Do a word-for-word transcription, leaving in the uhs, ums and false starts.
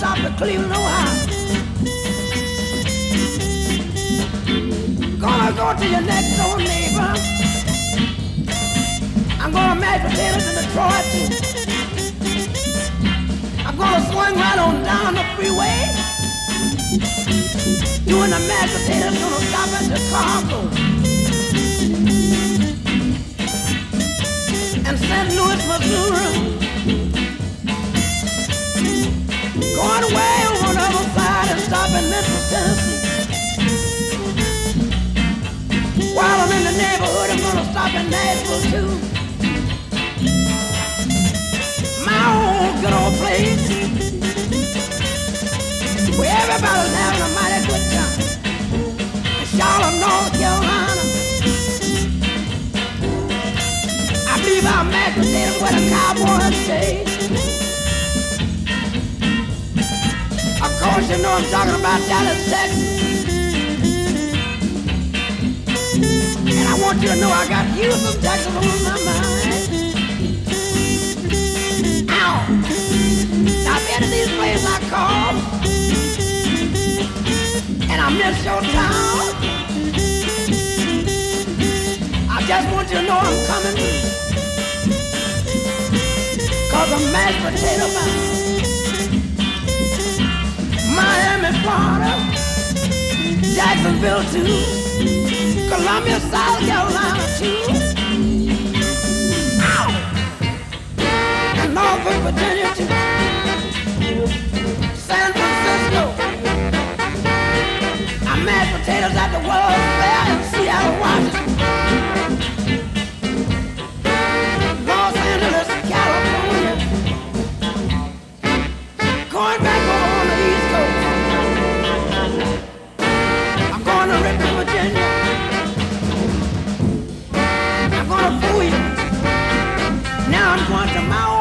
stop at Cleveland, Ohio. Gonna go to your next door neighbor. I'm gonna mash potatoes in Detroit too. I'm gonna swing right on down the freeway. Doing the mashed potatoes, gonna stop at Chicago and Saint Louis, Missouri. Going way over the other side and stop in Memphis, Tennessee. While I'm in the neighborhood, I'm gonna stop in Nashville too. My own good old place, where everybody's having a mighty good time. In Charlotte, North Carolina. I believe our mashed potatoes where the cowboys stay. Of course, you know I'm talking about Dallas, Texas. And I want you to know I got Houston, Texas on my mind. Ow! Now, if any of these places I call and I miss your town, I just want you to know I'm coming through. Cause I'm mashed potato bound. Miami, Florida, Jacksonville too, Columbia, South Carolina too, ow, and Norfolk, Virginia too, San Francisco. I mashed potatoes at the World's Fair in Seattle, Washington, Los Angeles, California, going back over on the East Coast. I'm going to Richmond, Virginia. I'm going to fool you. Now I'm going to my